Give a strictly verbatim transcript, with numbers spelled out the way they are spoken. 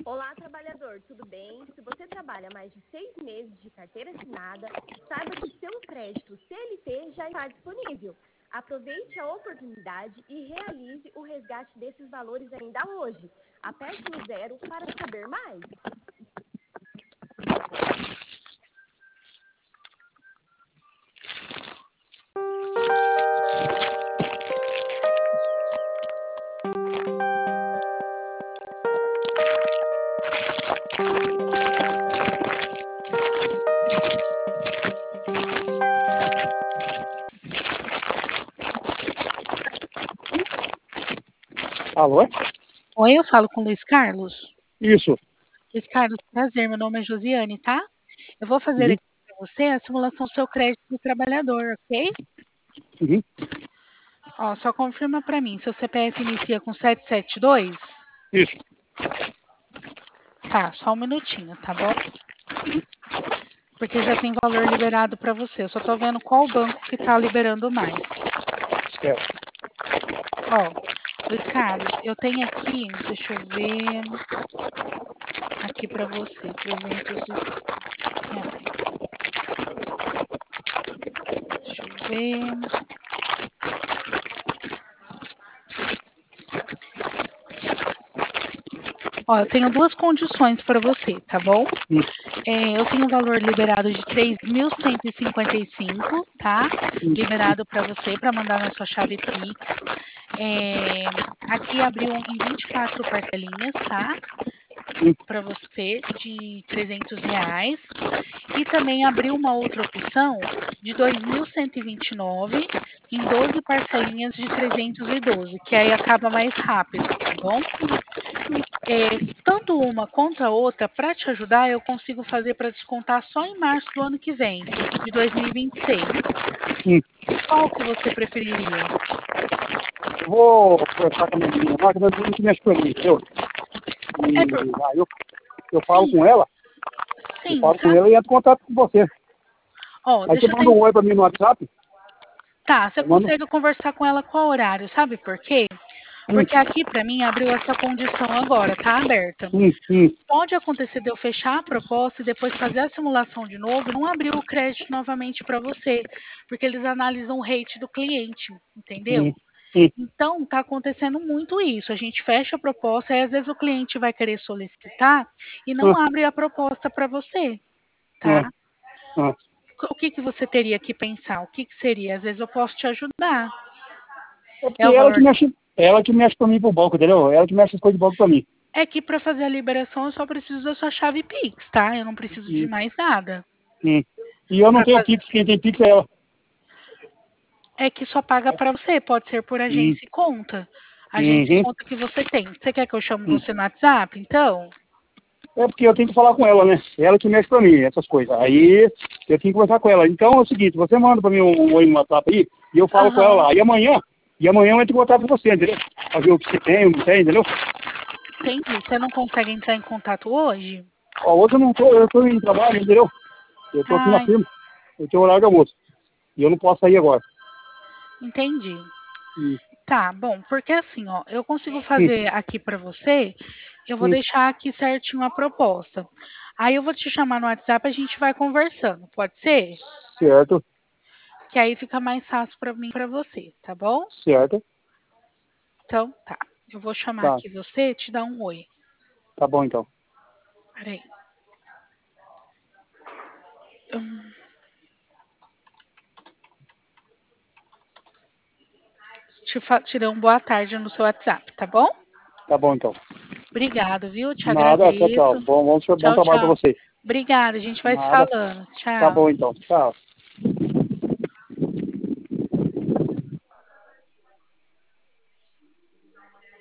Olá, trabalhador, tudo bem? Se você trabalha mais de seis meses de carteira assinada, saiba que seu crédito C L T já está disponível. Aproveite a oportunidade e realize o resgate desses valores ainda hoje. Aperte no zero para saber mais. Alô? Oi, eu falo com o Luiz Carlos. Isso. Luiz Carlos, prazer, meu nome é Josiane, tá? Eu vou fazer Uhum. aqui para você a simulação do seu crédito do trabalhador, ok? Uhum. Ó, só confirma para mim, seu C P F inicia com sete sete dois? Isso. Tá, só um minutinho, tá bom? Porque já tem valor liberado para você. Eu só tô vendo qual banco que tá liberando mais. Certo. Ó, Luiz Carlos, eu tenho aqui, deixa eu ver, aqui para você, trezentos reais. Deixa eu ver. Ó, eu tenho duas condições para você, tá bom? Hum. É, eu tenho um valor liberado de três mil cento e cinquenta e cinco, tá? Liberado para você, para mandar na sua chave Pix. É, aqui abriu em vinte e quatro parcelinhas, tá? Para você, de trezentos reais. E também abriu uma outra opção de dois mil cento e vinte e nove em doze parcelinhas de trezentos e doze, que aí acaba mais rápido, tá bom? É, tanto uma quanto a outra, para te ajudar, eu consigo fazer para descontar só em março do ano que vem, de dois mil e vinte e seis. Hum. Qual que você preferiria? Eu vou conversar com a minha menina lá, que a minha menina que mexe pra mim, entendeu? E É por... aí eu, eu falo Sim, com ela, eu sim, falo com sabe? ela e entro em contato com você. Ó, Aí você deixa eu manda tentar. um oi pra mim no WhatsApp, Tá, você eu mando. consegue conversar com ela qual horário, sabe por quê? Hum, Porque aqui para mim abriu essa condição agora, tá aberta. hum, hum, Pode acontecer de eu fechar a proposta e depois fazer a simulação de novo e não abrir o crédito novamente para você, porque eles analisam o rate do cliente, hum, entendeu? hum. Então, está acontecendo muito isso. A gente fecha a proposta, aí às vezes o cliente vai querer solicitar e não Ah, abre a proposta para você, ah, tá? ah. O que, que você teria que pensar? O que, que seria? Às vezes eu posso te ajudar. É É porque o ela que valor. mexe, ela que mexe pra mim pro banco, entendeu? Ela que mexe as coisas do banco pra mim. É que para fazer a liberação eu só preciso da sua chave Pix, tá? Eu não preciso de Hum, mais nada. hum. E eu não Para tenho fazer. Pix, quem tem Pix é ela. É que só paga para você, pode ser por Hum, agência e conta. Agência e uhum, conta que você tem. Você quer que eu chame hum. você no WhatsApp, então? É porque eu tenho que falar com ela, né? Ela que mexe pra mim, essas coisas. Aí eu tenho que conversar com ela. Então é o seguinte, você manda pra mim um oi no WhatsApp aí e eu falo com ela Aham, lá. E amanhã, e amanhã eu entro em contato com você, entendeu? Pra ver o que você tem, o que não tem, entendeu? entendi. Você não consegue entrar em contato hoje? Ó, hoje eu não tô, eu tô em trabalho, entendeu? Eu tô aqui na Ai, firma, eu tenho horário de almoço. E eu não posso sair agora. entendi. Hum, Tá, bom, porque assim, ó, eu consigo hum, fazer aqui para você, eu vou hum. deixar aqui certinho a proposta. Aí eu vou te chamar no WhatsApp, a gente vai conversando, pode ser? Certo, Que aí fica mais fácil para mim e para você, tá bom? certo. Então, tá. Eu vou chamar Tá, aqui você, te dar um oi. tá bom então. Peraí. Hum, te, fa- te dou um boa tarde no seu WhatsApp, tá bom? Tá bom então. Obrigado, viu? Te Nada, tchau, tchau. agradeço. Bom, bom, bom Tchau, trabalho pra tchau. você. Obrigada, a gente vai se Nada. falando. Tá Tchau. bom então. Tchau.